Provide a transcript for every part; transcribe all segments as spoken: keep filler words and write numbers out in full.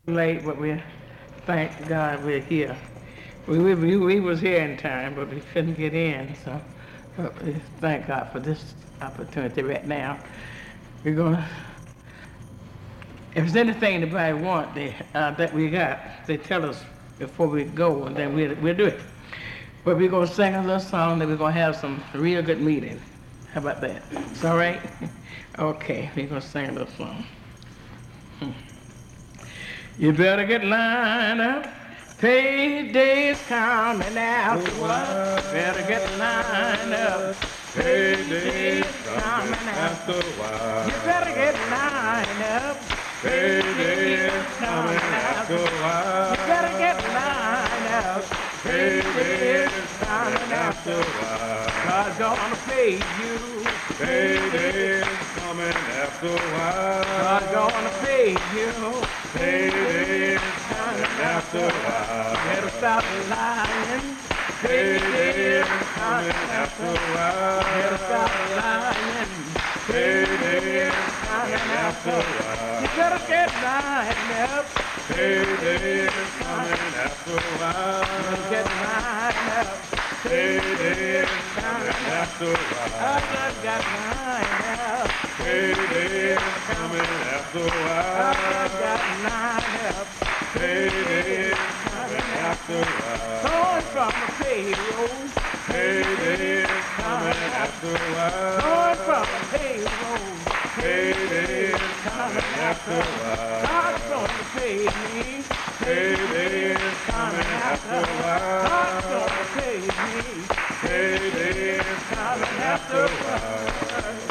late, but we thank God we're here. We, we, we we was here in time, but we couldn't get in, so but we thank God for this opportunity right now. We're gonna, if there's anything anybody want they, uh, that we got, they tell us before we go, and then we'll, we'll do it. But we're gonna sing a little song, then we're gonna have some real good meeting. How about that? It's all right? Okay, we're gonna sing a little song. Hmm. You better get lined up. Payday's coming out. Better get lined up. Payday's coming out. You better get lined up. Payday's coming out. You better get lined up. Payday's coming out. God's gonna pay you. Payday's coming after a while. God's gonna pay you. Payday's coming after a while. Better stop lying. Payday's coming after a while. Better stop lying. Payday's coming after a while. You better get lined up. Payday's coming after a while. Get lined up. Payday's coming after a I while. just got lined up. Payday's coming after a I just while. got lined up. Payday's coming after a while. Going from the payroll. Payday's coming after a while. Going from the payroll. Payday's coming after a while. God's gonna pay me. Payday's coming after a God's while. gonna pay me. Payday's coming after a while.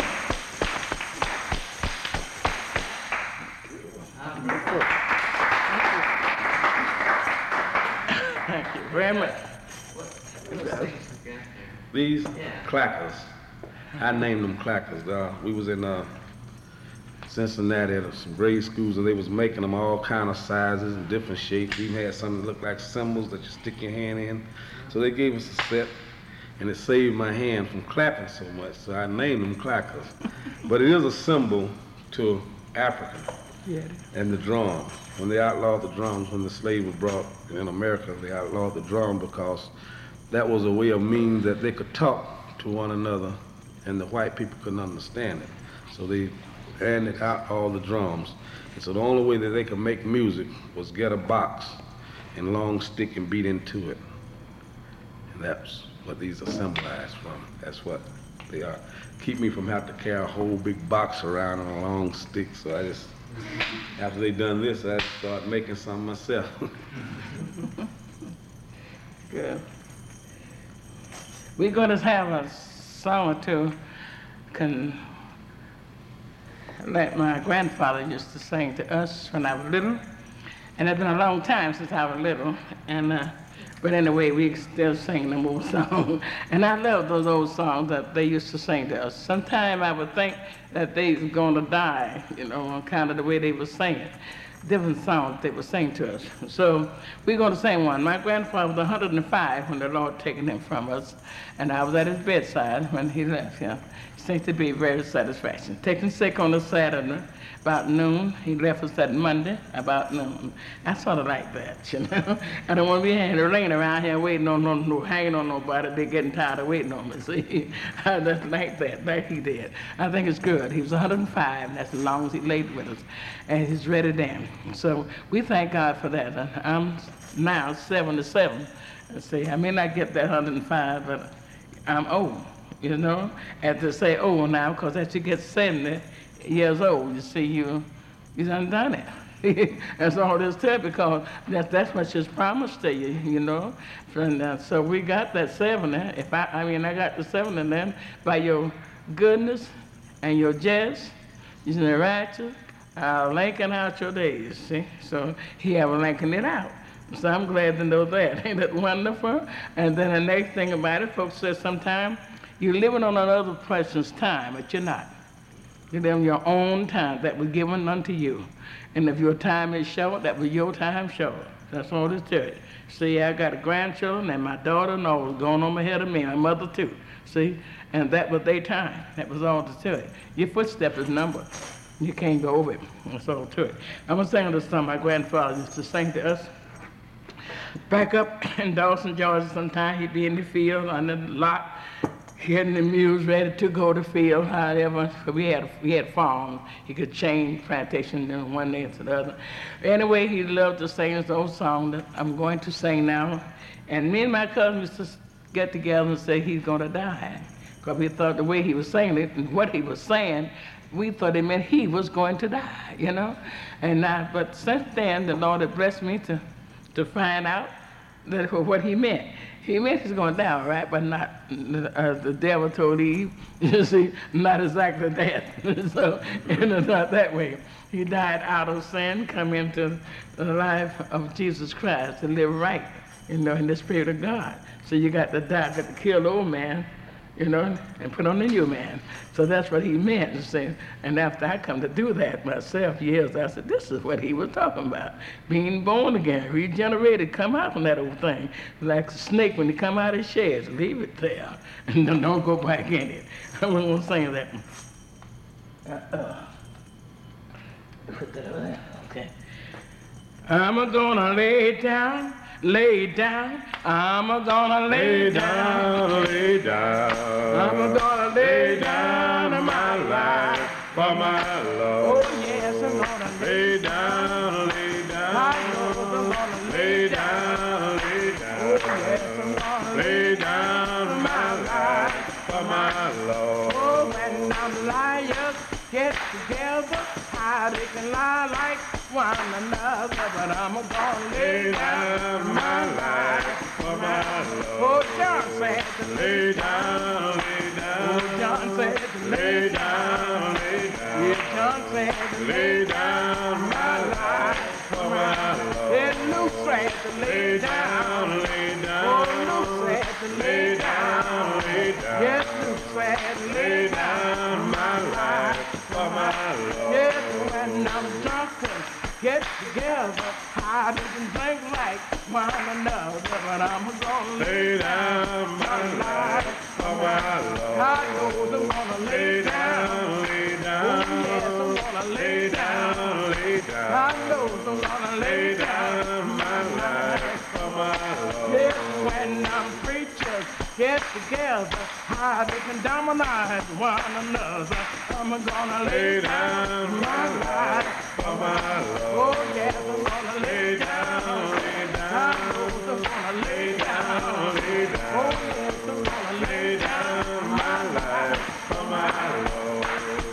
Thank you very much. These clackers, I named them clackers. Uh, we was in uh, Cincinnati at some grade schools, and they was making them all kind of sizes and different shapes. We even had some that looked like symbols that you stick your hand in. So they gave us a set, and it saved my hand from clapping so much. So I named them clackers. But it is a symbol to Africa Yeah. and the drum. When they outlawed the drums, when the slave was brought in America, they outlawed the drum because that was a way of means that they could talk to one another, and the white people couldn't understand it. So they handed out all the drums. And so the only way that they could make music was get a box and long stick and beat into it. And that's what these are symbolized from. That's what they are. Keep me from having to carry a whole big box around on a long stick. So I just, after they done this, I started making some myself. Good. We're going to have a song or two. Can like my grandfather used to sing to us when I was little, and it's been a long time since I was little. And uh, but anyway, we still sing them old songs, and I love those old songs that they used to sing to us. Sometimes I would think that they was going to die, you know, kind of the way they were singing. Different songs they would sing to us. So we're going to sing one. My grandfather was one hundred and five when the Lord taken him from us, and I was at his bedside when he left him. Seems to be very satisfaction. Taken sick on a Saturday about noon. He left us that Monday about noon. I sort of like that, you know. I don't want to be hanging laying around here waiting on no, no hanging on nobody. They're getting tired of waiting on me. See, I just like that, like he did. I think it's good. He was one hundred and five, and that's as long as he laid with us, and he's ready then. So we thank God for that. I'm now seventy-seven. See, I may not get that one hundred and five, but I'm old. You know, and to say old now, because as you get seventy years old, you see, you you done done it. That's all there's to it, because that, that's what she's promised to you, you know. And uh, so we got that seventy. If I, I mean, I got the seventy then by your goodness and your jest, you know, righteous, uh, linking out your days, see. So he have linking it out. So I'm glad to know that. Ain't that wonderful? And then the next thing about it, folks say sometimes, you're living on another person's time, but you're not. You're living your own time that was given unto you. And if your time is short, that was your time short. That's all there is to it. See, I got a grandchildren, and my daughter-in-law was going on ahead of me, my mother too. See, and that was their time. That was all there is to it. Your footstep is numbered. You can't go over it. That's all to it. I'm going to sing this song my grandfather used to sing to us. Back up in Dawson, Georgia, sometime he'd be in the field on the lot, getting the mules ready to go to the field, however. We had, we had farms. He could change plantation from one day to the other. Anyway, he loved to sing his old song that I'm going to sing now. And me and my cousin used to get together and say he's going to die. Because we thought the way he was saying it and what he was saying, we thought it meant he was going to die, you know. And I, but since then, the Lord had blessed me to, to find out that what he meant. He meant he's going to die, all right, but not, as the devil told Eve, you see, not exactly that. So, you know, not that way. He died out of sin, come into the life of Jesus Christ to live right, you know, in the Spirit of God. So you got to die, got to kill the old man, you know, and put on the new man. So that's what he meant. You see. And after I come to do that myself years, I said, this is what he was talking about. Being born again, regenerated, come out from that old thing. Like a snake when you come out of his shed, leave it there. And don't, don't go back in it. I'm going to sing that. Uh-uh. Put that over there. Okay. I'm gonna lay down, lay down. I'm gonna lay, lay down, down, lay down. I'm gonna lay down my life for my Lord. Oh yes, I'm gonna lay down, lay down. I know I'm gonna lay down, lay down. Oh yes, I'm gonna lay down my life for my Lord. Oh, when I'm liars get together, how they can lie like one another, but I'm gonna lay down my life for my Lord. Oh, John said to lay down, lay down. Oh, John said to lay down, lay down. Yeah, John said to lay down my life for my Lord. Yeah, Luke said to lay down, lay down. Oh, Luke said to lay down, lay down. Yes, Luke said to lay down my life for my Lord. Yes, when I'm drunken, get together, how they can drink like one another, but I'm gonna lay down my life for my Lord. I know I'm gonna lay down, lay down. Oh yes, I'm gonna lay down, lay down. I know I'm gonna lay down my life for my Lord. Yes, when I'm preachers get together, how they can dominate one another, I'm gonna lay down my life for my Lord. Oh yes, I'm gonna lay down, lay down. I know I'm gonna lay down, lay down. Oh yes, I'm gonna lay down my life for my Lord.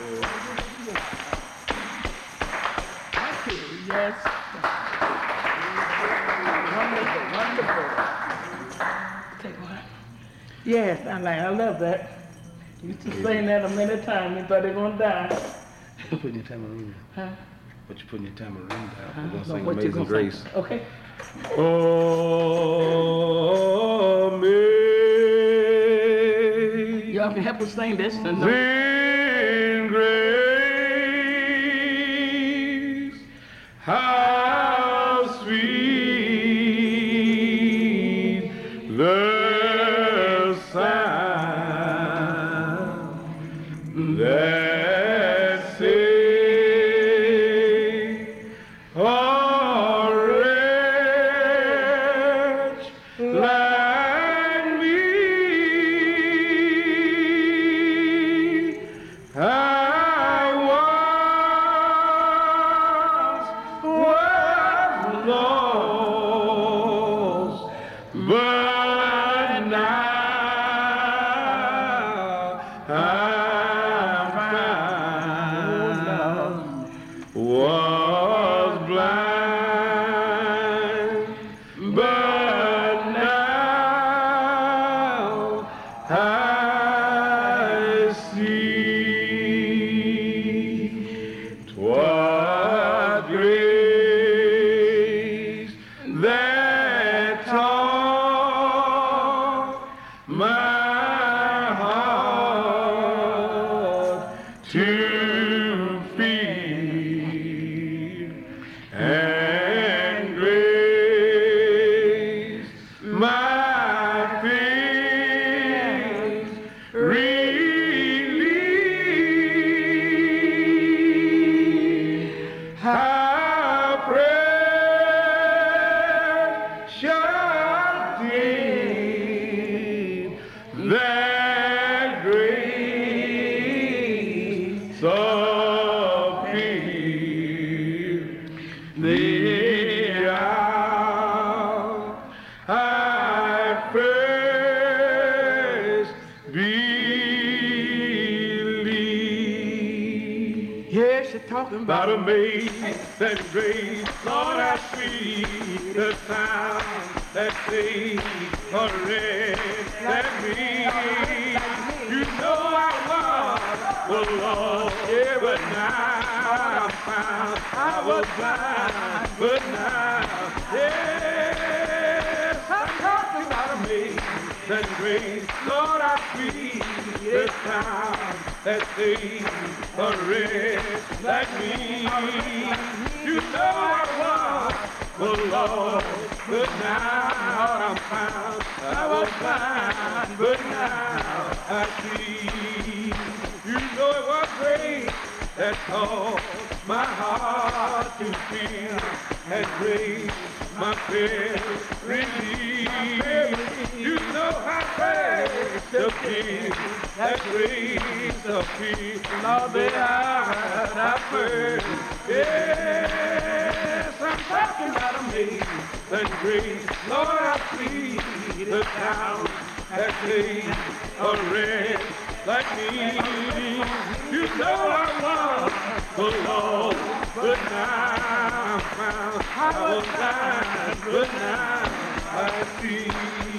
Thank you, yes. Wonderful, wonderful. Take one. Yes, I like, I love that. Used to sing that a many times. We thought they were gonna die. You putting your tambourine down. Huh? But you putting your tambourine down. Uh-huh. We're gonna So sing what you Amazing gonna Grace. sing? Okay. Oh, amazing Y'all can help us sing this. And grace, how sweet the sound that saved a wretch like me. I once was talking about about amazing grace. Lord, how sweet the sound that saved a wretch like me. You know I was lost, yeah, but now I'm found. I was blind, but now, yes, I'm talking about amazing grace. Lord, how sweet the sound that saved a wretch like me. You know I was, was lost, but now I'm found. I was blind, but now I see. You know it was grace that caused my heart to feel, and grace my fear relief. You know how grace the peace, that grace of peace, Lord, the hour I first. Yes, I'm talking about amazing grace. Lord, I see the sound that saves a wretch like me. You know I was the Lord, but now I'm found. I was blind, but now I see.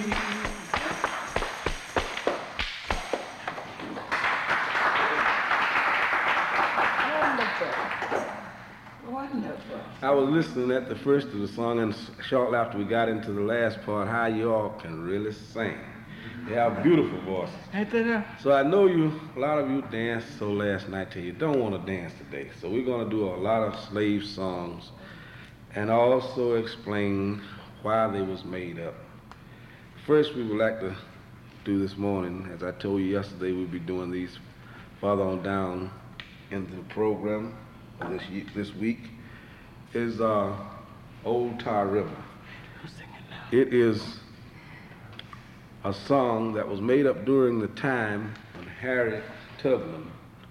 wonderful. I was listening at the first of the song, and shortly after we got into the last part, how you all can really sing. They have beautiful voices. Ain't that a- So I know you, a lot of you danced so last night till you don't want to dance today. So we're going to do a lot of slave songs and also explain why they was made up. First, we would like to do this morning, as I told you yesterday, we'll be doing these farther on down into the program this ye- this week, is uh, Old Tar River. I'm singing now. It is a song that was made up during the time when Harriet Tubman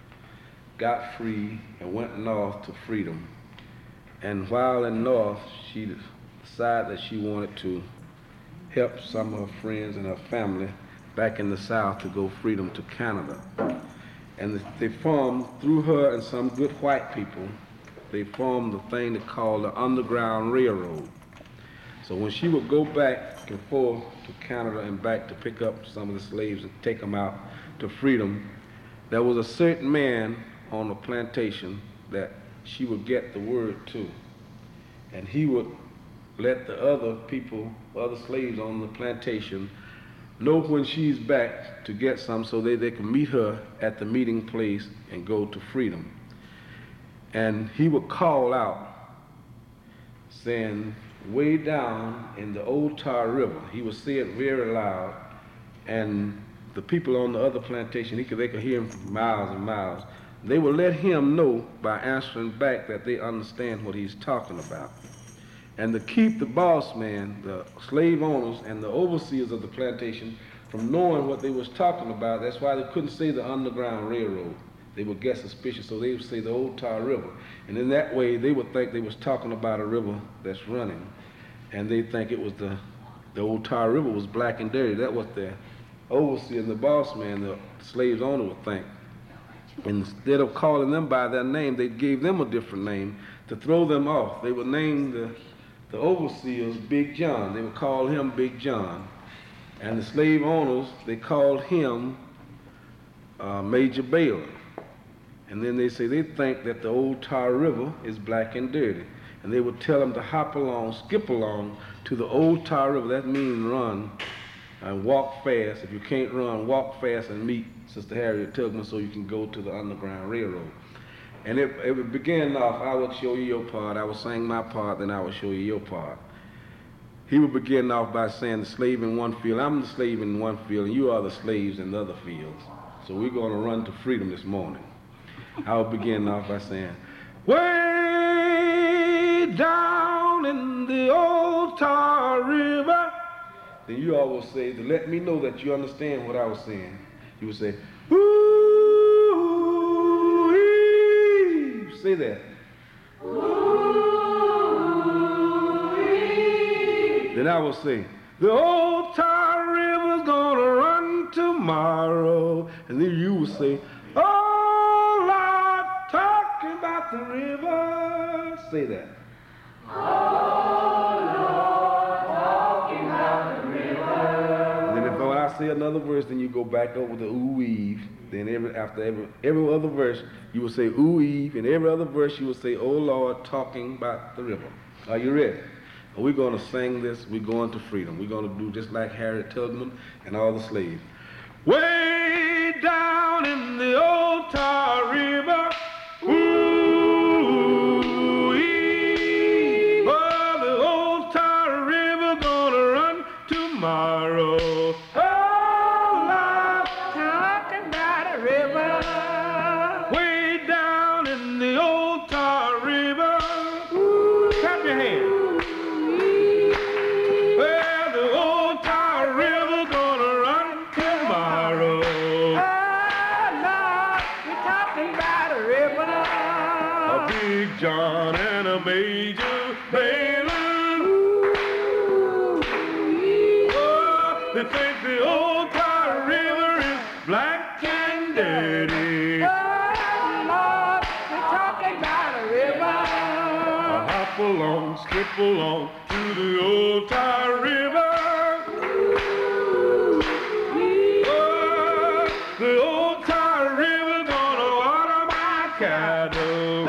got free and went north to freedom. And while in north, she decided that she wanted to help some of her friends and her family back in the south to go freedom to Canada. And they formed, through her and some good white people, they formed the thing they called the Underground Railroad. So when she would go back and forth to Canada and back to pick up some of the slaves and take them out to freedom, there was a certain man on the plantation that she would get the word to. And he would let the other people, other slaves on the plantation, know when she's back to get some so they, they can meet her at the meeting place and go to freedom. And he would call out saying, way down in the Old Tar River, he would say it very loud, and the people on the other plantation, he could, they could hear him for miles and miles. They would let him know by answering back that they understand what he's talking about. And to keep the boss man, the slave owners, and the overseers of the plantation from knowing what they was talking about, that's why they couldn't say the Underground Railroad. They would get suspicious, so they would say the Old Tar River. And in that way, they would think they was talking about a river that's running. And they think it was the, the Old Tar River was black and dirty. That was the overseer and the boss man, the slave's owner would think. And instead of calling them by their name, they gave them a different name to throw them off. They would name the, the overseers Big John. They would call him Big John. And the slave owners, they called him uh, Major Baylor. And then they say they think that the Old Tar River is black and dirty. And they would tell them to hop along, skip along to the Old Tar River. That means run and walk fast. If you can't run, walk fast and meet Sister Harriet Tubman so you can go to the Underground Railroad. And it, it would begin off, I would show you your part, I would sing my part, then I would show you your part. He would begin off by saying, the slave in one field, I'm the slave in one field, and you are the slaves in the other fields. So we're going to run to freedom this morning. I would begin off by saying, way down in the Old Tar River. Then you all will say, to let me know that you understand what I was saying, you would say, ooh-wee. Say that. Ooh-wee. Then I will say, the Old Tar River's gonna run tomorrow. And then you will say, oh, Lord, talking about the river. Say that. Oh, Lord, talking about the river. And then if I say another verse, then you go back over the ooh Eve. Then every after every every other verse, you will say ooh Eve, and every other verse you will say, oh Lord, talking about the river. Are you ready? We're going to sing this. We're going to freedom. We're going to do just like Harriet Tubman and all the slaves. Way down in the old Tar River, ooh-wee, oh, the old Tar River gonna run tomorrow. Oh, Lord, talking about a river. Way down in the old Tar River, ooh, clap your hands. John and a Major Baylor. Oh, they think the old Tar River is black and dirty. Oh, Lord, we're talking about a river. I hop along, skip along to the old Tar River. Oh, the old Tar River gonna water my cattle.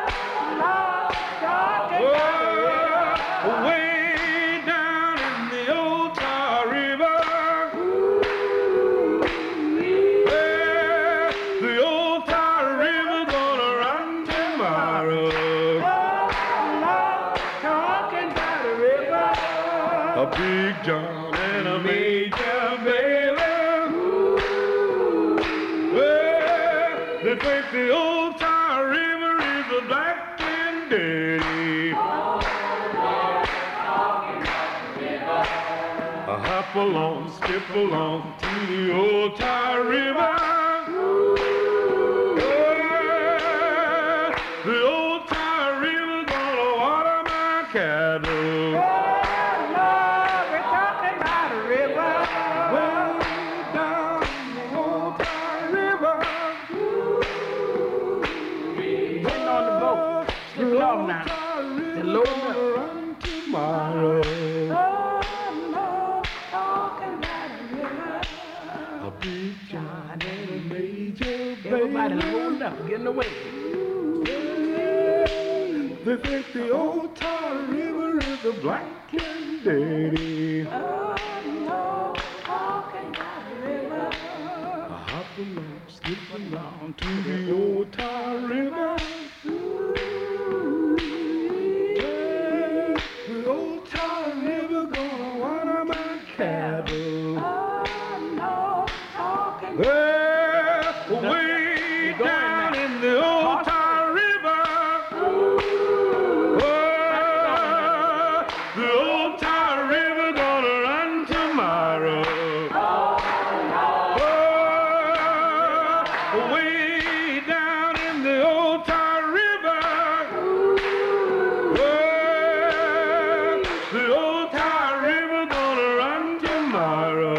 A Big John and a Major Baylor. Well, they think the old Tar River is a black and dirty. I hop along, skip along to the old Tar River. Well, the old Tar River gonna water my cattle. Now, the Lord run tomorrow. Oh, Lord, talking about a river. A Big John and a Major Baylor. Everybody loading up, getting away. They think the old Tar River is a black and dirty. Oh, Lord, talking about a river. I hop along, skip along to the old Tar River. Well, way down in the old Tar River, oh, the old Tar River gonna run tomorrow. Oh, way down in the old Tar River, oh, the old Tar River gonna run tomorrow.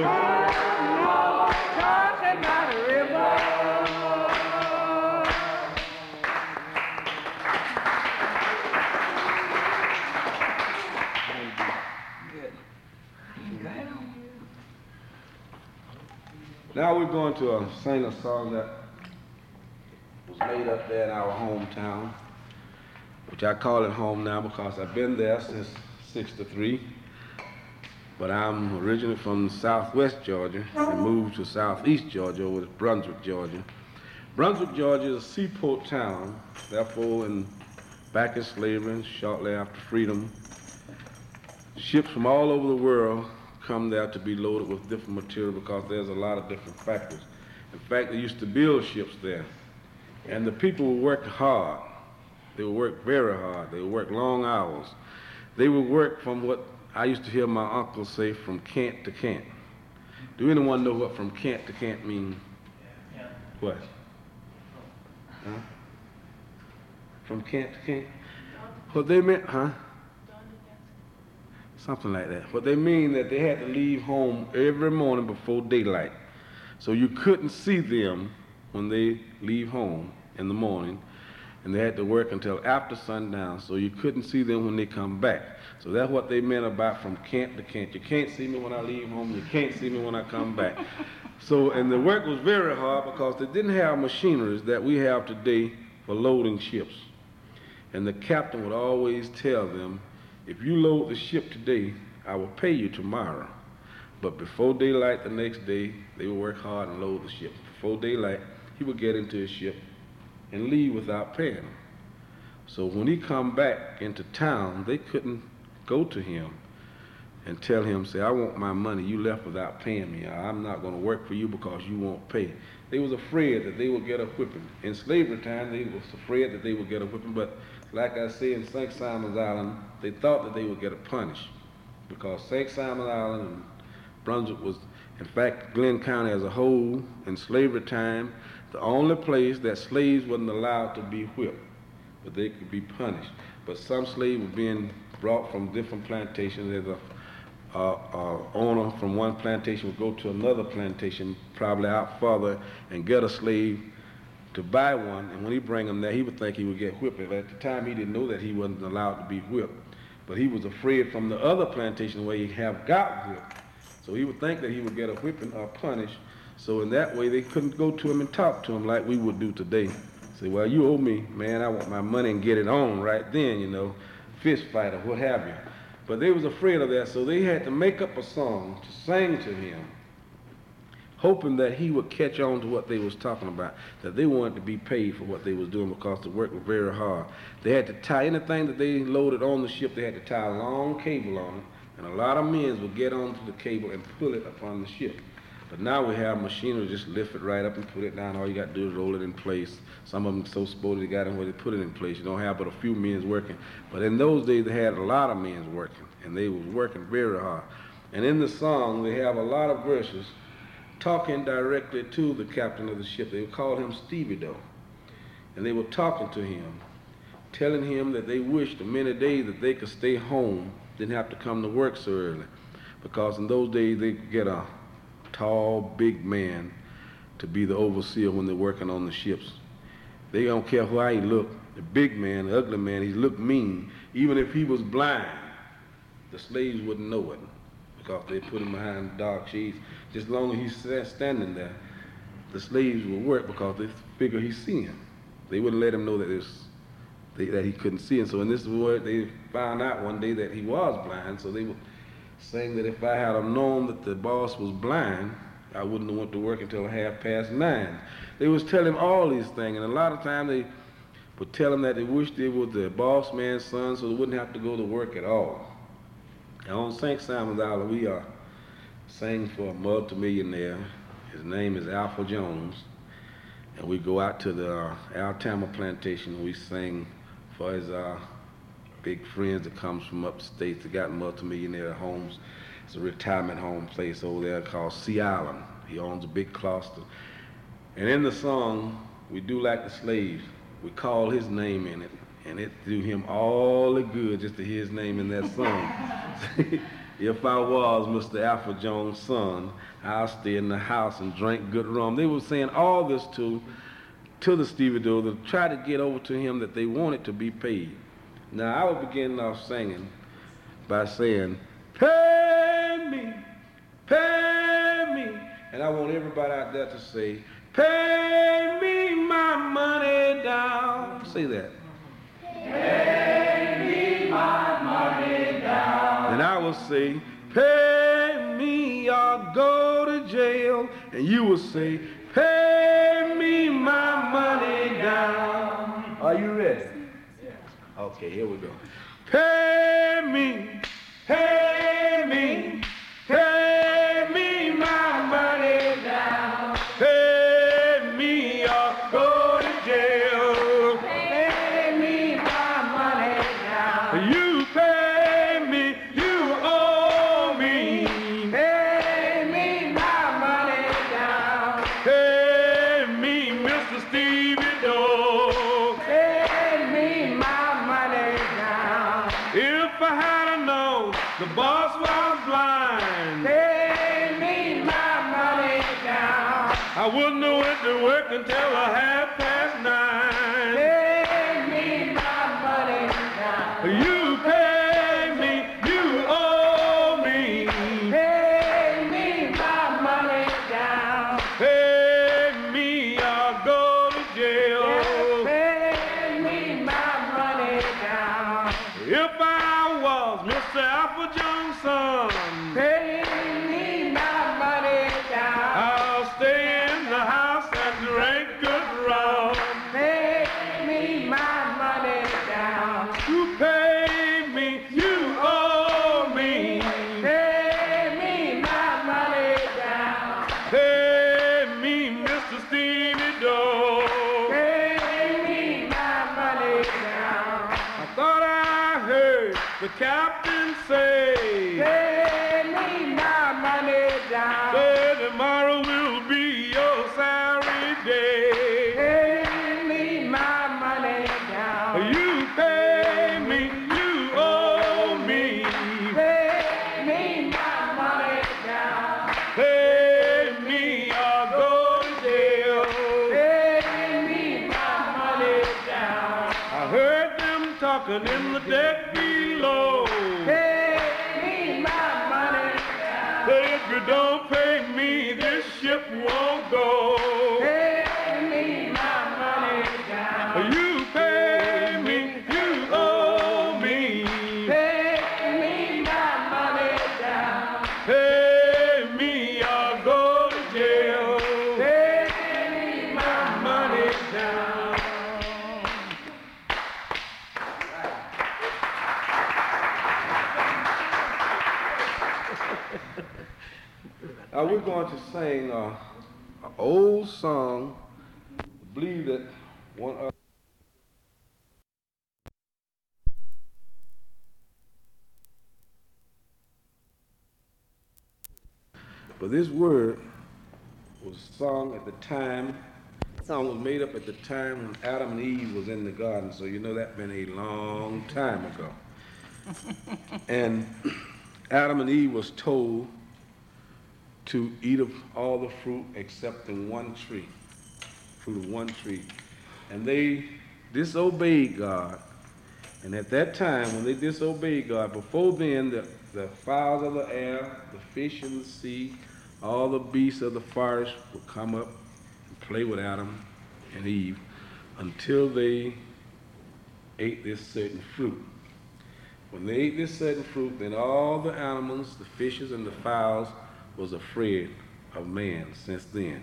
Now we're going to uh, sing a song that was made up there in our hometown, which I call it home now because I've been there since sixty-three. But I'm originally from southwest Georgia and moved to southeast Georgia, with Brunswick, Georgia. Brunswick, Georgia is a seaport town. Therefore, in, back in slavery, shortly after freedom, ships from all over the world come there to be loaded with different material because there's a lot of different factories. In fact, they used to build ships there. And the people would work hard. They would work very hard. They would work long hours. They would work from what I used to hear my uncle say, from Kent to Kent. Do anyone know what from Kent to Kent means? Yeah. What? Huh? From Kent to Kent? What they meant, huh? Something like that. What they mean that they had to leave home every morning before daylight. So you couldn't see them when they leave home in the morning. and they had to work until after sundown, so you couldn't see them when they come back. So that's what they meant about from camp to camp. You can't see me when I leave home, you can't see me when I come back. So, and the work was very hard because they didn't have machineries that we have today for loading ships. And the captain would always tell them, if you load the ship today, I will pay you tomorrow. But before daylight the next day, they would work hard and load the ship. Before daylight, he would get into his ship and leave without paying them. So when he come back into town, they couldn't go to him and tell him, say, I want my money, you left without paying me. I'm not going to work for you because you won't pay. They was afraid that they would get a whipping. In slavery time, they was afraid that they would get a whipping, but like I say, in Saint Simon's Island, they thought that they would get a punish, because Saint Simon's Island and Brunswick was, in fact, Glenn County as a whole, in slavery time, the only place that slaves wasn't allowed to be whipped, but they could be punished. But some slaves were being brought from different plantations. There's a uh, uh, owner from one plantation would go to another plantation, probably out further, and get a slave to buy one, and when he bring him there, he would think he would get whipped. But at the time, he didn't know that he wasn't allowed to be whipped. But he was afraid from the other plantation where he have got whipped. So he would think that he would get a whipping or punished. So in that way, they couldn't go to him and talk to him like we would do today. Say, well, you owe me, man, I want my money, and get it on right then, you know, fist fight or what have you. But they was afraid of that, so they had to make up a song to sing to him, hoping that he would catch on to what they was talking about, that they wanted to be paid for what they was doing because the work was very hard. They had to tie anything that they loaded on the ship, they had to tie a long cable on it, and a lot of men would get onto the cable and pull it upon the ship. But now we have machinery, just lift it right up and put it down. All you got to do is roll it in place. Some of them so sporty, they got them where they put it in place. You don't have but a few men working. But in those days, they had a lot of men working, and they was working very hard. And in the song, they have a lot of verses talking directly to the captain of the ship. They would call him Stevie Doe. And they were talking to him, telling him that they wished the many days that they could stay home, didn't have to come to work so early. Because in those days, they could get a tall, big man to be the overseer when they're working on the ships. They don't care how he looked. The big man, the ugly man, he looked mean. Even if he was blind, the slaves wouldn't know it because they put him behind dark shades. Just as long as he's standing there, the slaves would work because they figure he's seeing. They wouldn't let him know that, it's, they, that he couldn't see. And so in this word, they found out one day that he was blind, so they would saying that if I had known that the boss was blind, I wouldn't have went to work until half past nine. They was telling him all these things, and a lot of times they would tell him that they wished they were the boss man's son so they wouldn't have to go to work at all. And on Saint Simon's Island, we are sang for a multimillionaire. His name is Alpha Jones, and we go out to the uh, Altama plantation and we sing for his uh, big friends that comes from upstate that got multimillionaire homes. It's a retirement home place over there called Sea Island. He owns a big cluster. And in the song, we do like the slaves. We call his name in it, and it do him all the good just to hear his name in that song. If I was Mister Alpha Jones' son, I'll stay in the house and drink good rum. They were saying all this to, to the Stevie Doe to try to get over to him that they wanted to be paid. Now, I would begin off singing by saying, pay me, pay me. And I want everybody out there to say, pay me my money down. Say that. Pay me my money down. And I will say, pay me or go to jail. And you will say, pay me my money down. Are you ready? Okay, here we go. Pay me, pay me, pay me my money down. Pay me or go to jail. Pay me my money down. You pay me, you owe me. Pay me my money down. Pay me, Mister Stevie Doe. Pay me my money down. If I had known the boss was blind, Pay me my money down. I wouldn't have went to work until a half past nine. Pay steamy door. Pay me my money down. I thought I heard the captain say, Pay me my money down. say tomorrow will be your salary day. Pay me my money down. You pay me, you owe me. Pay me my money down. Pay me or go to jail. Pay me my money down. I heard them talking in the deck below. Pay me my money down. Say if you don't pay me, this ship won't go. Pay me my money down. You pay me, you owe me. Pay me my money down. Pay me or go to jail. Pay me my money down. Now we're going to sing uh, an old song. I believe that one of but this word was sung at the time. The song was made up at the time when Adam and Eve was in the garden, so you know that's been a long time ago. And Adam and Eve was told to eat of all the fruit except in one tree, fruit of one tree. And they disobeyed God. And at that time, when they disobeyed God, before then, the, the fowls of the air, the fish in the sea, all the beasts of the forest would come up and play with Adam and Eve until they ate this certain fruit. When they ate this certain fruit, then all the animals, the fishes and the fowls, was afraid of man since then.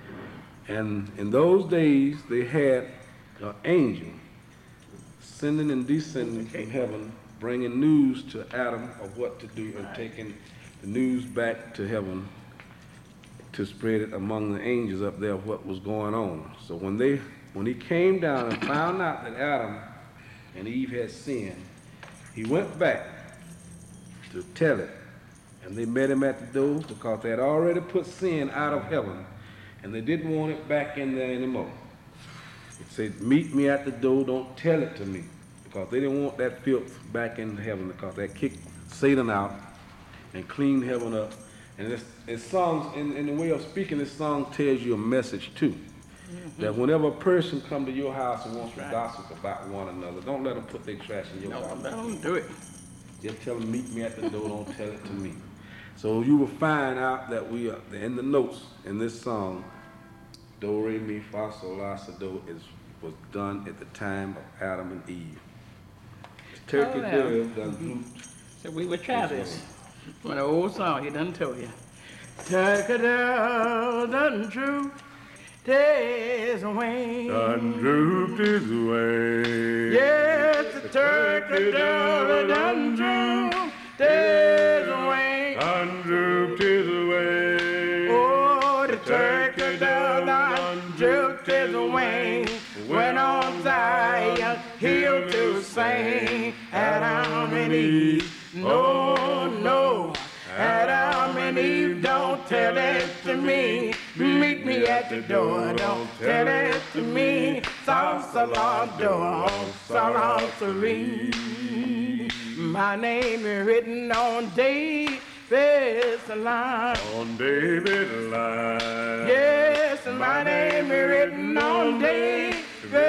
And in those days, they had an angel sending and descending from heaven, bringing news to Adam of what to do and taking the news back to heaven to spread it among the angels up there of what was going on. So when they, when he came down and found out that Adam and Eve had sinned, he went back to tell it. And they met him at the door because they had already put sin out of heaven and they didn't want it back in there anymore. It said, meet me at the door, don't tell it to me, because they didn't want that filth back in heaven because they kicked Satan out and cleaned heaven up. And this, this song, in, in the way of speaking, this song tells you a message too. Mm-hmm. That whenever a person come to your house and wants to gossip about one another, don't let them put their trash in your No, house. don't do it. Just tell them, meet me at the door, don't tell it to me. So you will find out that we are in the notes in this song, Do, Re, Mi, Fa, Sol, La, Si, Do, is, was done at the time of Adam and Eve. Turkey Oh, yeah. dove done flute. So we would try this. When an old song, he done told you. Turkey dove done droop his wing. Done drooped his wing. Yes, the turkey dove done droop his wing. Done drooped his wing. Oh, the turkey dove done drooped his wing. Went on Zion hill to sing. Adam and Eve, no, no. Adam and Eve, don't tell it to me. Meet me at the door, don't tell it to me. Salsa, salsa, my name is written on David's line. On David's line. Yes, my name is written on David's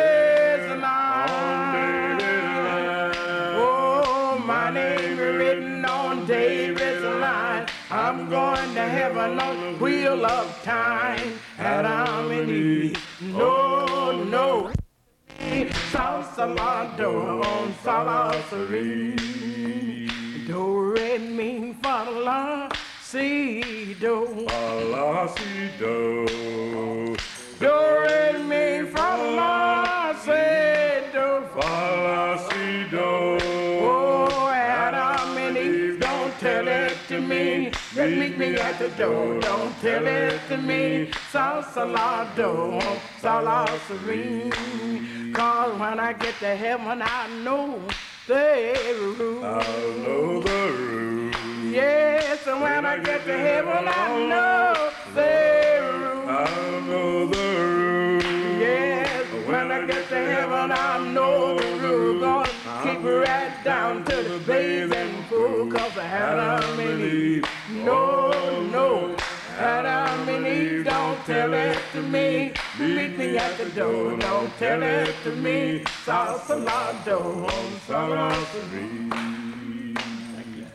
line. Oh, my name is written on David's line. I'm going to heaven on the wheel of time. Adam and Eve, no, no. Salsa, la, do, on salsa, do, re, mi, fa, la, si, do. Fa, la, si, do. Do, re, mi, fa, la, si, do. Fa, la, si, do. Oh, Adam and Eve, don't tell it to me. Just meet me at the door, don't tell it to me. Sausalito, Salah Serene. Cause when I get to heaven, I know the room. I'll know the room. Yes, and when, when I, I get to heaven, I know the room. I'll know the room. Yes, when, when I get to heaven, I know the room. Gonna keep it right down to the bathing pool. Cause I had a many. No, no. Adam and Eve, don't tell it to me. Meet me at the door, don't tell it to me. Sausalito, Salah Serene. Thank you.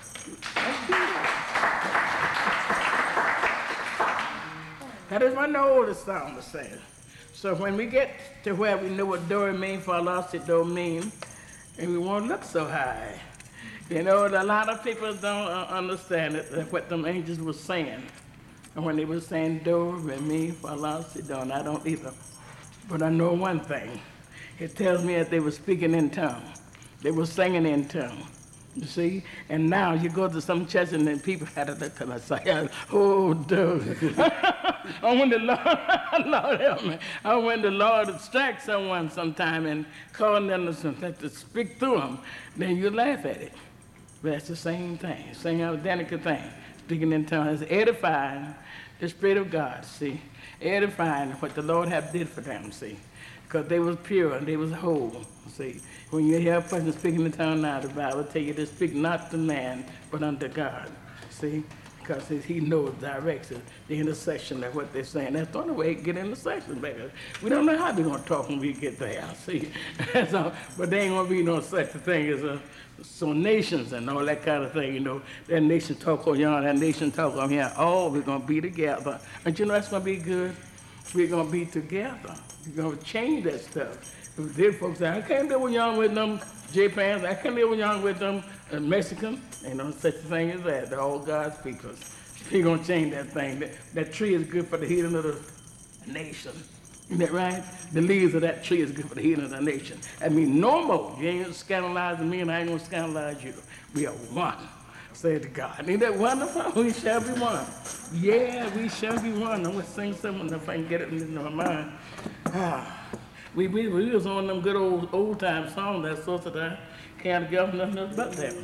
That is one of the oldest songs to sing. So when we get to where we know what do means, Sausalito mean, and we won't look so high. You know, a lot of people don't uh, understand it, what them angels were saying. And when they were saying do, re, mi, fa, la, si, do, and I don't either. But I know one thing. It tells me that they were speaking in tongues. They were singing in tongues. You see? And now you go to some church and then people had to look to the side. Oh, dude. I when the Lord, Lord help me. I when the Lord strikes someone sometime and call them to, to speak through them, then you laugh at it. But that's the same thing, same identical thing. Speaking in tongues, edifying the Spirit of God, see? Edifying what the Lord have did for them, see? Because they was pure and they was whole, see? When you hear a person speaking in tongues now, the Bible tell you to speak not to man, but unto God, see? Because he knows direction, the intersection of what they're saying. That's the only way to get intersection, baby. We don't know how they're going to talk when we get there, see? So, but there ain't going to be no such a thing as a so nations and all that kind of thing, you know. That nation talk on yonder, that nation talk on here. Oh, we're going to be together. And you know that's going to be good? We're going to be together. We're going to change that stuff. Then folks say, I can't live with y'all with them Japans. I can't live with y'all with them uh, Mexicans. Ain't no such a thing as that. They're all God's people. We're going to change that thing. That, that tree is good for the healing of the nation. Isn't that right? The leaves of that tree is good for the healing of the nation. I mean, no more. You ain't scandalizing me and I ain't going to scandalize you. We are one, say to God. Ain't that wonderful? We shall be one. Yeah, we shall be one. I'm going to sing something if I can get it in my mind. Ah, we, we, we was on them good old old time songs that sort of that can't give nothing else but that.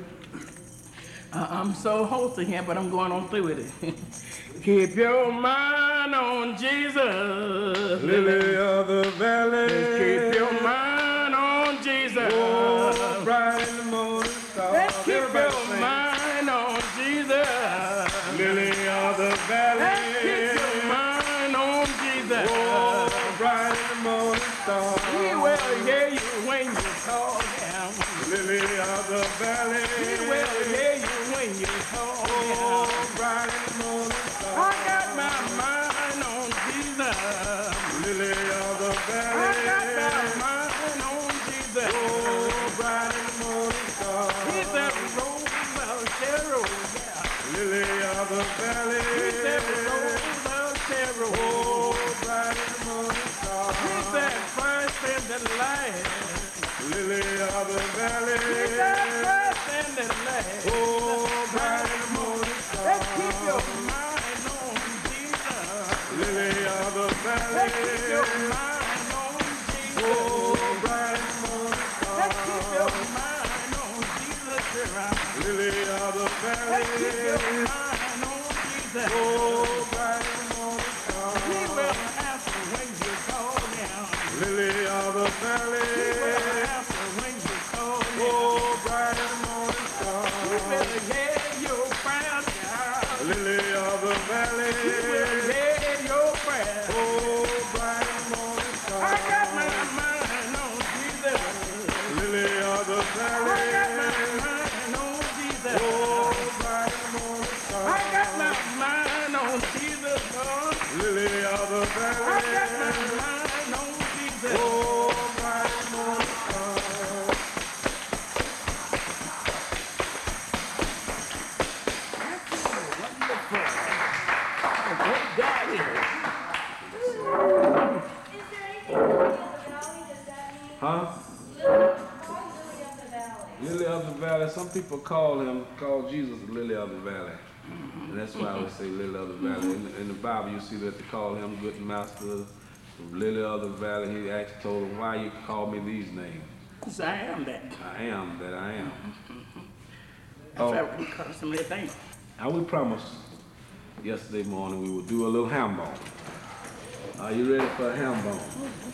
Uh, I'm so hosting here, but I'm going on through with it. Keep your mind on Jesus, Lily of the valley. Keep your mind on Jesus. Oh, bright in the morning star. Let's keep Everybody your sing. mind on Jesus, Lily of the valley. Let's keep your mind on Jesus. Oh, bright in the morning star. He will hear you when you call him. Lily of the valley. He will hear you when you call him. Oh, bright in the morning star. I got my mind on Jesus. Lily of the valley. I got my mind on Jesus. Oh, bright in the morning star. He's that rose of Sharon, yeah. Lily of the valley. He's that rose of Sharon. Oh, bright in the morning star. He's that first in the light. Lily of the valley. He's that first in the light. Oh, bright in the morning star. Let's keep your mind on Jesus. Lily of the valley. Let's keep your mind on Jesus. Oh, bright in the morning star. Let's keep your mind on Jesus. Lily of the valley. Let's keep your mind on Jesus. Oh, bright in the morning star. He will answer when you call him. Lily of the valley. He will answer when you call him. Oh, bright in the morning star. He will hear your prayer, child. Lily of the valley. He will hear your prayer. Oh, bright in the morning star. I got my mind on Jesus. Lily of the I valley. got my mind on Jesus. Oh, bright in the morning star. I got my mind on Jesus, Lord. Lily of the valley. I got my mind on Jesus. Oh, bright in the morning star. God is. Huh? Lily of the valley. Some people call him, call Jesus the Lily of the valley. And that's why I would say Lily of the Valley. In, in the Bible, you see that they call him good master, Lily of the Valley. He actually told him, why you call me these names? Because I am that. I am that I am. That's Oh. why we call it some little things. Now we promised yesterday morning we would do a little ham bone. Are you ready for a ham bone?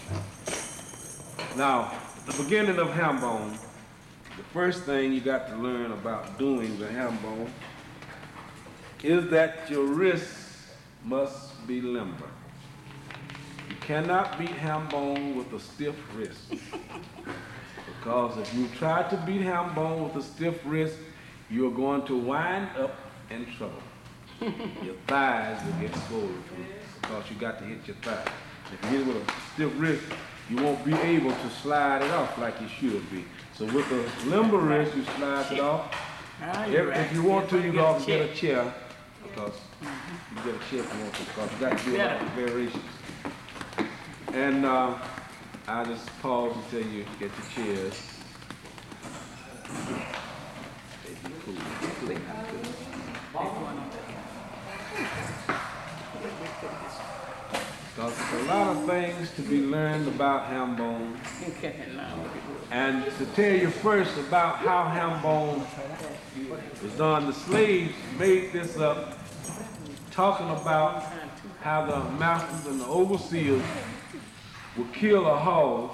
Now, the beginning of ham bone, the first thing you got to learn about doing the ham bone is that your wrists must be limber. You cannot beat ham bone with a stiff wrist. Because if you try to beat ham bone with a stiff wrist, you're going to wind up in trouble. Your thighs will get swollen because you got to hit your thighs. If you hit it with a stiff wrist, you won't be able to slide it off like you should be. So with a limber wrist, you slide it off. Ah, If, you're right. if you want to, you Get go a off and get a chair. chair. Because you get a chair if you want to, because you got to do a lot of variations. And uh, I'll just pause until you get your chairs. They'd be cool. They not good. Because there's a lot of things to be learned about ham bone. Okay, now. And to tell you first about how ham bone was done, the slaves made this up talking about how the masters and the overseers would kill a hog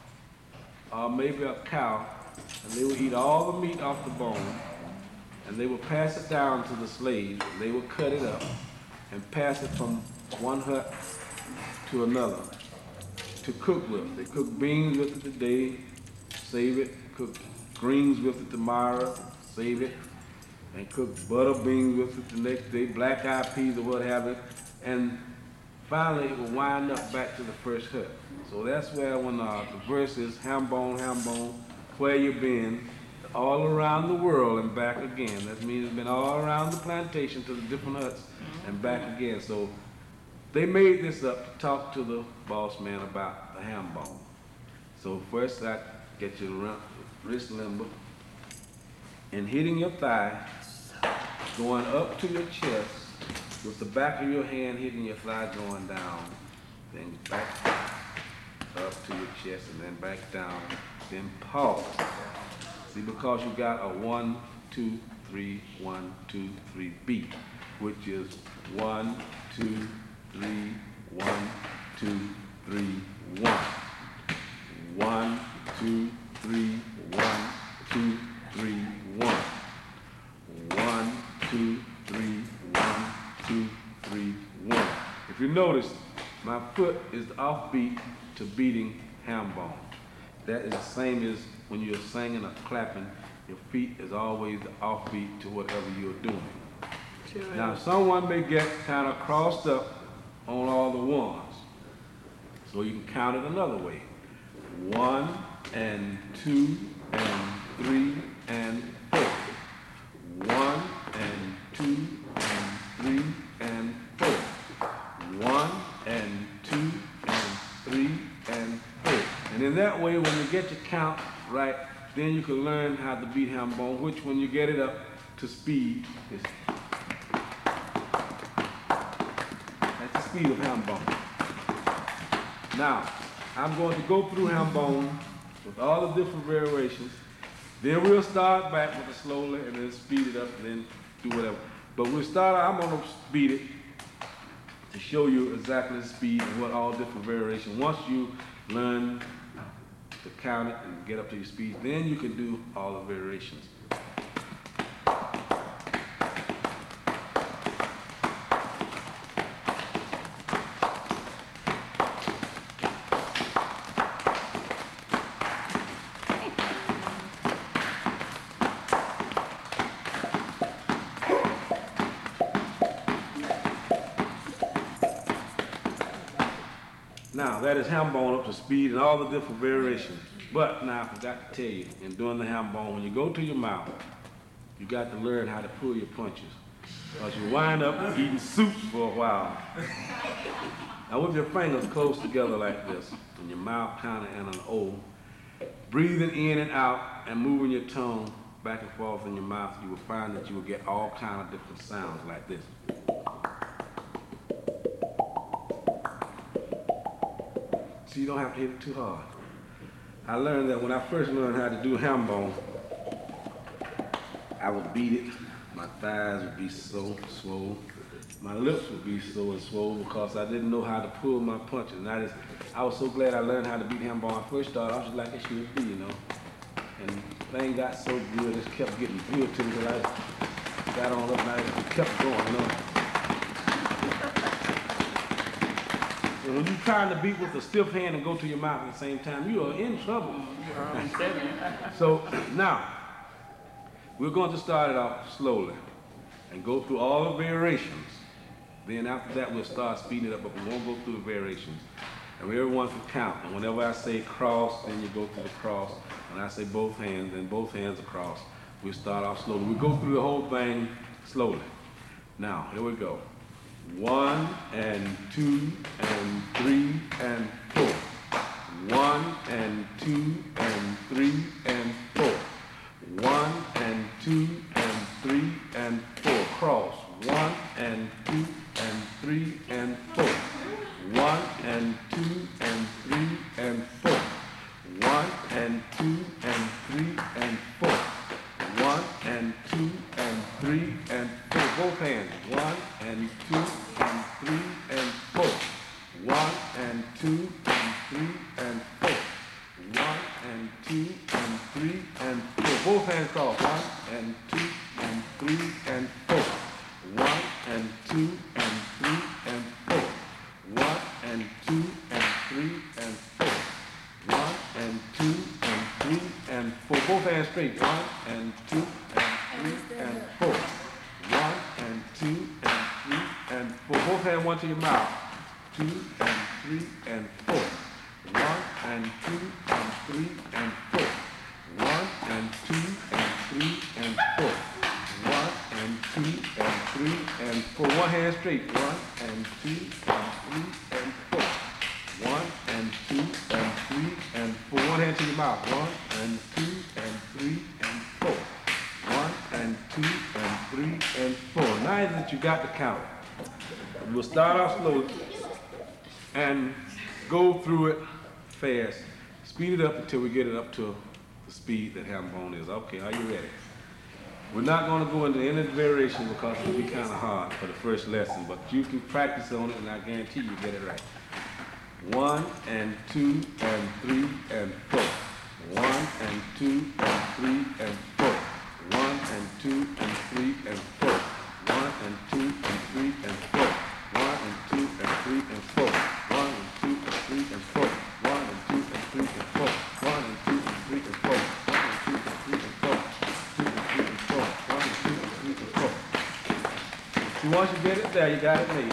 or maybe a cow, and they would eat all the meat off the bone, and they would pass it down to the slaves. They would cut it up and pass it from one hut to another to cook with. They cook beans with it today, save it, cook greens with it tomorrow, save it, and cook butter beans with it the next day, black eyed peas or what have you, and finally it will wind up back to the first hut. So that's where when uh, the verse is ham bone, ham bone, where you been, all around the world and back again. That means it's been all around the plantation to the different huts and back again. So they made this up to talk to the boss man about the ham bone. So first I get your wrist limber and hitting your thigh, going up to your chest with the back of your hand hitting your thigh going down, then back up to your chest and then back down, then pause. See, because you got a one, two, three, one, two, three beat, which is one, two, three, one, two, three, one. One, two, three, one, two, three, one. One, two, three, one, two, three, one. If you notice, my foot is the offbeat to beating ham bone. That is the same as when you're singing or clapping, your feet is always the offbeat to whatever you're doing. Sure. Now, someone may get kind of crossed up on all the ones. So you can count it another way. One and two and three and four. One and two and three and four. One and two and three and four. And in that way, when you get your count right, then you can learn how to beat ham bone, which when you get it up to speed is that's the speed of ham bone. Now, I'm going to go through ham bone with all the different variations. Then we'll start back with it slowly and then speed it up and then do whatever. But we'll start, I'm going to speed it to show you exactly the speed and what all different variations. Once you learn to count it and get up to your speed, then you can do all the variations. Now, that is ham bone up to speed and all the different variations. But now, I forgot to tell you, in doing the ham bone, when you go to your mouth, you got to learn how to pull your punches. Because you wind up eating soup for a while. Now, with your fingers close together like this, and your mouth kind of in an O, breathing in and out and moving your tongue back and forth in your mouth, you will find that you will get all kind of different sounds like this. So you don't have to hit it too hard. I learned that when I first learned how to do ham bone, I would beat it. My thighs would be so swole. My lips would be so and swole because I didn't know how to pull my punches. And I just, I was so glad I learned how to beat ham bone. I first started, I was just like it should be, you know. And things got so good, it just kept getting good to me till I got on up and I just kept going, you know. And when you're trying to beat with a stiff hand and go to your mouth at the same time, you are in trouble. So now, we're going to start it off slowly and go through all the variations. Then after that, we'll start speeding it up, but we won't go through the variations. And everyone can count. And whenever I say cross, then you go through the cross. When I say both hands, then both hands across. We'll start off slowly. We go through the whole thing slowly. Now, here we go. One and two and three and four. One and two and three and four. One and two and three and four. Cross. One and two and three and four. One and two and three and four. One and two and three and four. One and two and three and four. Both hands. One and two and three and four. One and two and three and four. One and two and three and four. Both hands cross. One and two and three and four. One and two and three and four. One and two and three and four. One and two and three and four. Both hands straight. One and two and three and four. One and two and three and four. Both hands one to your mouth. Two and three and four. One and two and three and four. One and two and three and four. One and two and three and four. One hand straight. One and two and three and four. One and two and three and four. One hand to your mouth. One and two and three and four. One and two and three and four. Now that you got the count, we'll start off slowly and go through it fast. Speed it up until we get it up to the speed that ham bone is. Okay, are you ready? We're not going to go into any variation because it'll be kind of hard for the first lesson, but you can practice on it and I guarantee you get it right. One and two and three and four. One and two and three and four. One and two and three and four. One and two and three and four. One and two and three and four. One and two and three and four. One and two and three and four. One and two and three and four. One and two and three and four. Two and three and four. One and two and three and four. So once you get it there, you got it made.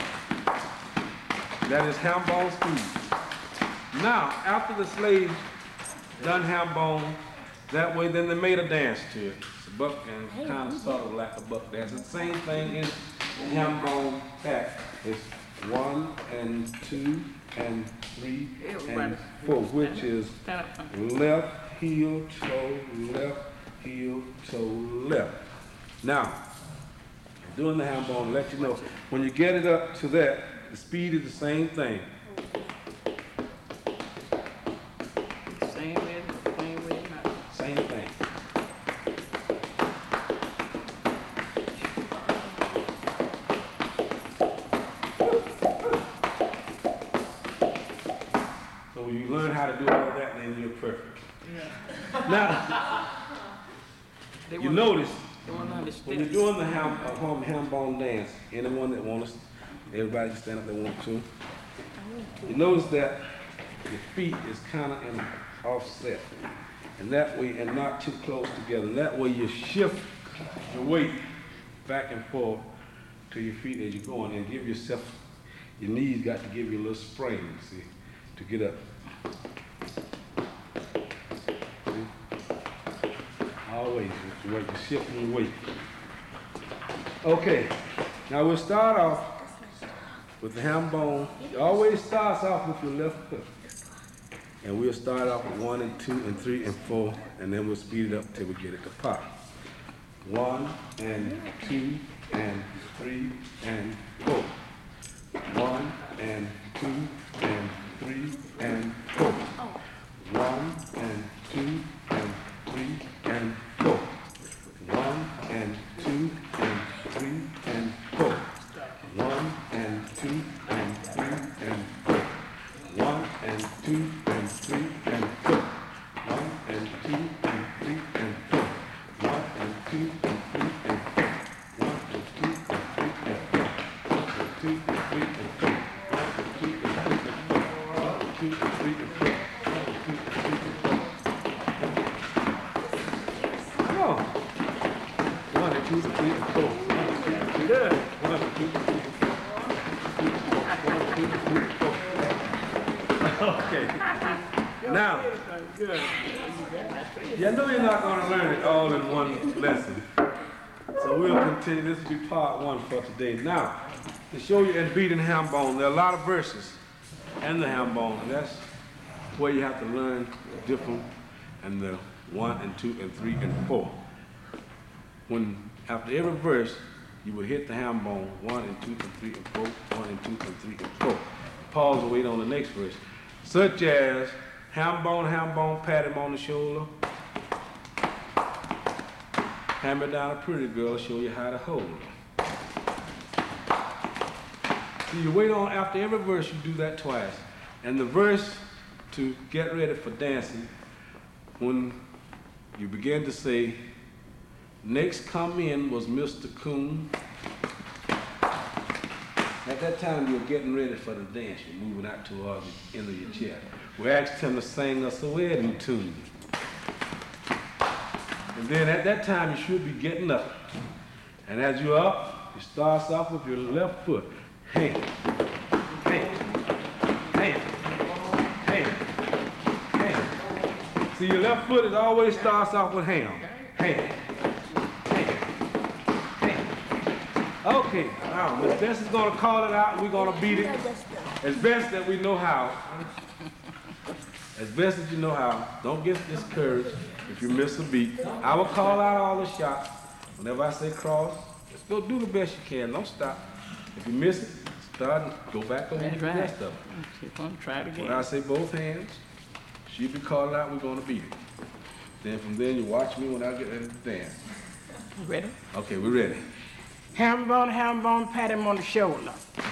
That is ham bone speed. Now, after the slaves done ham bone, that way then they made a dance to it. It's a buck and kind of sort of like a buck dance. The same thing is the ham bone pack. It's one and two and three and four, which is left heel, toe, left heel, toe, left. Now, doing the ham bone, let you know, when you get it up to that, the speed is the same thing. Same way, same way. Same thing. So when you learn how to do all of that, then you're perfect. Yeah. Now, They you want- notice they want to when understand. you're doing the ham, uh, ham, ham bone dance, anyone that wants, everybody can stand up they want to. You notice that your feet is kind of in offset, and that way, and not too close together. And that way, you shift your weight back and forth to your feet as you're going, and give yourself. Your knees got to give you a little spring, see, to get up. See? Always, you work, you're shifting your weight. Okay, now we'll start off with the ham bone. It always starts off with your left foot. And we'll start off with one and two and three and four, and then we'll speed it up until we get it to pop. One and two and three and four. One and two and three and four. One and two and three and four. One and two and three and four. One and two and three and four. One and two and three and four. One and two and three and four. One and two and three and four. One and two and three and four. One and two and three and four. One and two and three and four. One and two and three and four. One and two and three and four. Come on. One and two and three and four. One and two and three. Good. One and two and three and four. One and two and three and four. Okay. Now, you know you're not going to learn it all in one lesson. So we'll continue. This will be part one for today. Now, to show you in beat and ham bone, there are a lot of verses in the ham bone, and that's where you have to learn the different and the one and two and three and four. When after every verse, you will hit the ham bone, one and two and three and four, one and two and three and four. Pause and wait on the next verse. Such as ham bone, ham bone, pat him on the shoulder. Hammer down a pretty girl, show you how to hold her. So you wait on, after every verse, you do that twice. And the verse to get ready for dancing, when you begin to say, next come in was Mister Coon. At that time, you're getting ready for the dance. You're moving out towards the end of your chair. We asked him to sing us a wedding tune. And then at that time, you should be getting up. And as you're up, you start off with your left foot. Hand, hand, hand, hand, hand. See, your left foot is always starts off with hand, hand. Okay, now Miss Bess is going to call it out, and we're going to beat it as best that we know how. As best as you know how. Don't get discouraged if you miss a beat. I will call out all the shots. Whenever I say cross, just go do the best you can. Don't stop. If you miss it, start and go back over the right. rest of it. Keep on, try it again. When I say both hands, she'll be calling out, we're going to beat it. Then from there, you watch me when I get ready to dance. Ready? Okay, we're ready. Ham bone, ham bone, pat him on the shoulder.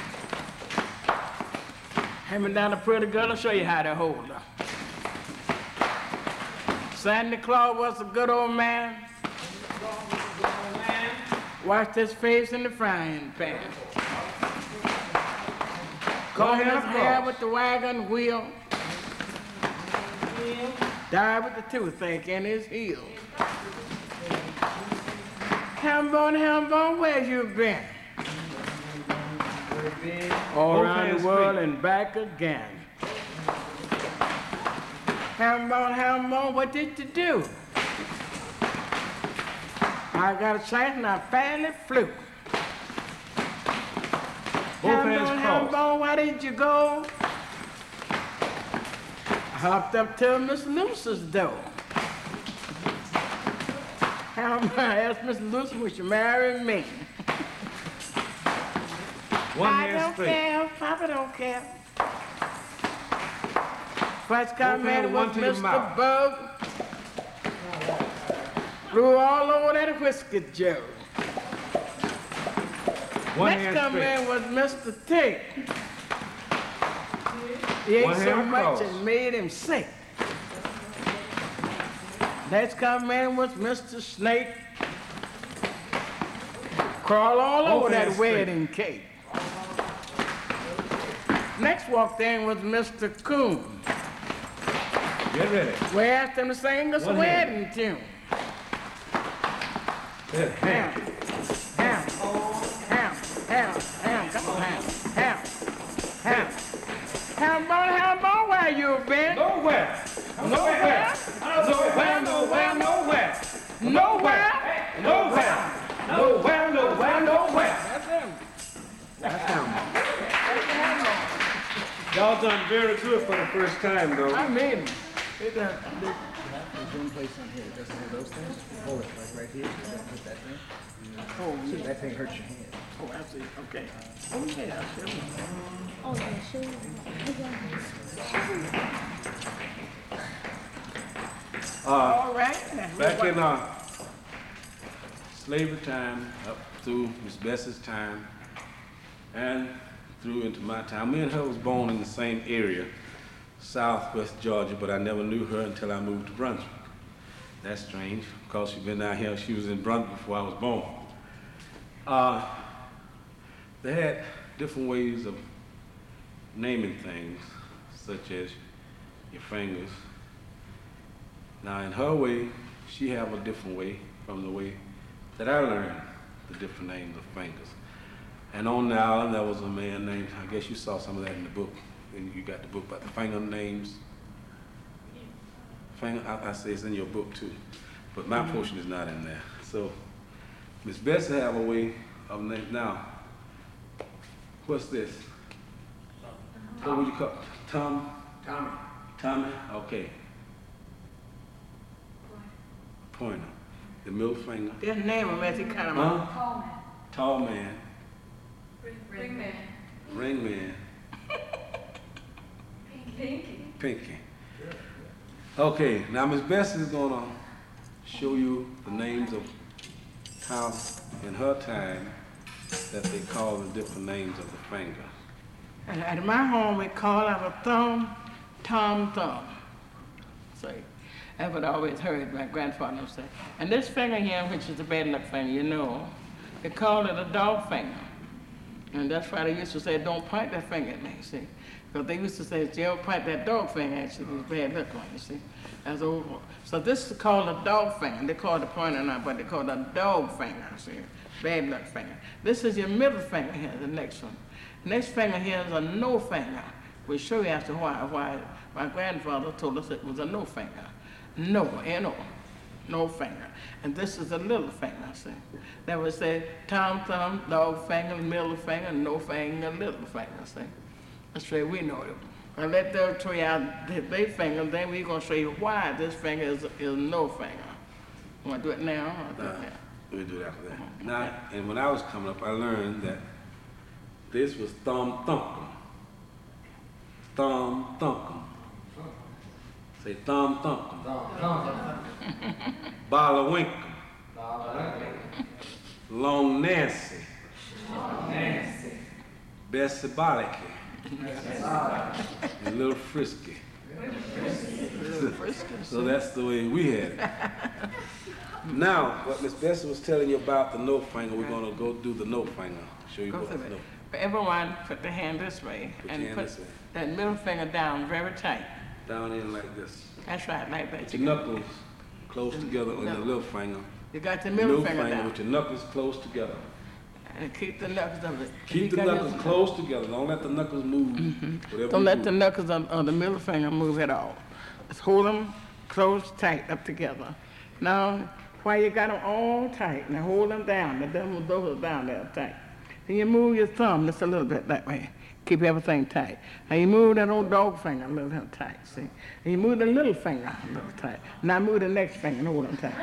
Hammer down a pretty girl, I'll show you how to hold her. Santa Claus was a good old man. Washed his face in the frying pan. Combed his hair with the wagon wheel. Died with the toothache in his heel. Ham bone, ham bone, where you been? All around the world and back again. Ham bone, ham bone, what did you do? I got a chance and I fairly flew. Ham bone, ham bone, where did you go? I hopped up to Miss Lucy's door. Ham bone, I asked Miss Lucy, would you marry me? One I hand don't straight. care, Papa don't care. First come in was Mister Bug. Blew all over that whiskey Joe. One Next hand come straight. in was Mister Tick. He ate One so hand much across. it made him sick. Next come in was Mister Snake. Crawl all Both over that hands straight. wedding cake. Next walked in was Mister Coon. Get ready. We asked him to sing us a One wedding tune. Good. Ham, Hand. ham, ham, ham, ham, come on, ham, ham, ham. Ham bone, ham bone, where you been? Nowhere. Nowhere. Nowhere, nowhere, nowhere. Nowhere? Nowhere. Nowhere, nowhere, nowhere. That's him. That's him. Y'all done very good for the first time, though. I mean, it done- There's one place on here that doesn't have those things. You hold it like right here. You don't hit that thing. Oh, So yeah. that thing hurts your hand. Oh, I see. Okay. Oh, yeah, sure. Oh, yeah, sure. All right. Back in uh, slavery time, up through Miss Bessie's time, and through into my time. Me and her was born in the same area, southwest Georgia, but I never knew her until I moved to Brunswick. That's strange, because she'd been down here, she was in Brunswick before I was born. Uh, they had different ways of naming things, such as your fingers. Now in her way, she have a different way from the way that I learned the different names of fingers. And on the island, there was a man named, I guess you saw some of that in the book, and you got the book about the finger names. Finger, I, I say it's in your book too, but my portion is not in there. So Miss Bessie have a way of name. Now, what's this? What would you call it? Tom? Tommy. Tommy? Okay. Pointer. The middle finger. Just name him as he kind of. Huh? Tall man. Ring man. Ring man. Pinky. Pinky. Okay, now Miss Bessie is gonna show you the names of how in her time that they call the different names of the finger. And at my home, we call our thumb Tom Thumb. See, that's what I always heard my grandfather say. And this finger here, which is the bad luck finger, you know, they call it a dog finger. And that's why they used to say, don't point that finger at me, see. Because they used to say, if you ever point that dog finger at you, it's bad luck on you, see. That's over. So this is called a dog finger. They call it a pointer now, but they call it a dog finger, see. Bad luck finger. This is your middle finger here, the next one. Next finger here is a no finger. We'll show you after why, why my grandfather told us it was a no finger. No, N O, no finger. And this is a little finger, see. They would say Tom Thumb, dog finger, middle finger, no finger, little finger, see. That's the way we know it. I let them show you out their finger, then we're going to show you why this finger is, is no finger. Want to do it now? Or do it now? We'll do it after that. Now, and when I was coming up, I learned that this was thumb thunkum. Thumb thunkum. Say thumb thunkum. Ballawinkum. Long Nancy. Bessie Bollicky. And Little Frisky. So that's the way we had it. Now, what Miss Bessie was telling you about the no finger, we're going to go do the no finger. Show you Go what through the it. no. For everyone, put the hand this way. Put your and hand put this way. that middle finger down very tight. Down in like this. That's right, like that. With your knuckles close together on your little finger. You got the middle, Middle finger, finger down. with your knuckles close together. And keep the knuckles of it. Keep You the got knuckles your- close together. Don't let the knuckles move. Whatever Don't you let do. the knuckles of, of the middle finger move at all. Just hold them close, tight, up together. Now, while you got them all tight, now hold them down. The them, those are down there tight. Then you move your thumb just a little bit that way. Keep everything tight. Now you move that old dog finger a little bit tight, see? And you move the little finger a little tight. Now move the next finger and hold them tight.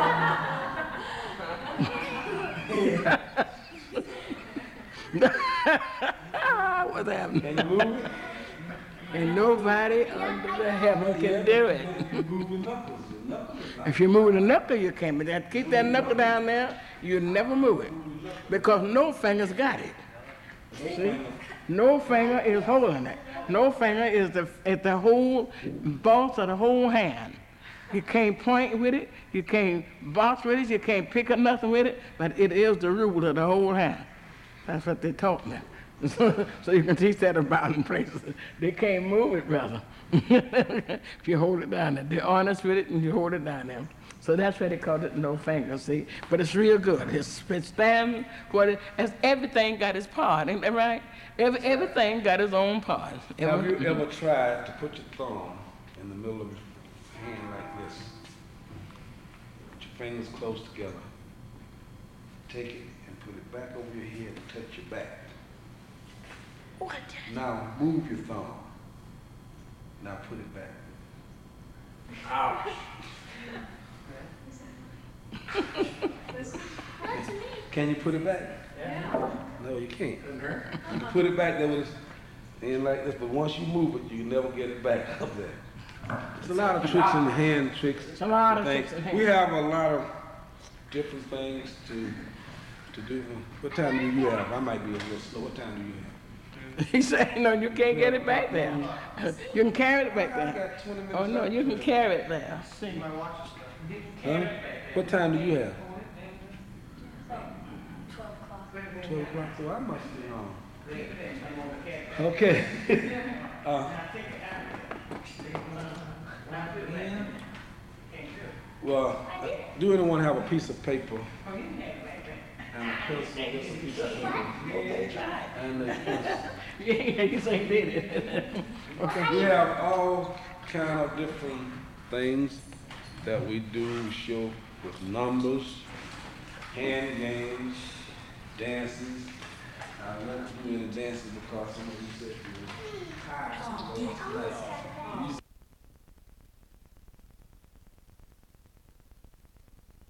What's happening? Can you move it? And nobody under the heaven can do it. You move your knuckles. Your knuckles. If you move the knuckle, you can't. But that, keep that knuckle down there, you never move it. Because no finger's got it. See? No finger is holding it. No finger is the, is the whole boss of the whole hand. You can't point with it, you can't box with it, you can't pick up nothing with it, but it is the rule of the whole hand. That's what they taught me. So you can teach that about in places. They can't move it, brother. If you hold it down there. They're honest with it and you hold it down there. So that's why they called it no finger, see? But it's real good. It's, it stands for it. It's, everything got its part, ain't that right? Every, everything got its own part. Have you Every- ever tried to put your thumb in the middle of your hand like this? Put your fingers close together. Take it and put it back over your head and touch your back. What? Now move your thumb. Now put it back. Ouch. Can you put it back? No, you can't. You can put it back there with its hand like this, but once you move it, you can never get it back up there. There's a lot of tricks in the hand tricks. There's a lot of things. tricks in hand. We have a lot of different things to to do. What time do you have? I might be a little slow. What time do you have? He said, no, you can't get it back there. You can carry it back I there. got twenty minutes. Oh, no, left. you can carry it there. See. Huh? What time do you have? twelve o'clock. Twelve o'clock. So I must be on. Okay. uh, well, uh, do anyone have a piece of paper and a pencil? Just a piece of paper. And a pencil. Yeah, you say did it. Okay. We have all kind of different things that we do. We show with numbers, hand games, dances. I never do any dances because some of you said you were tired.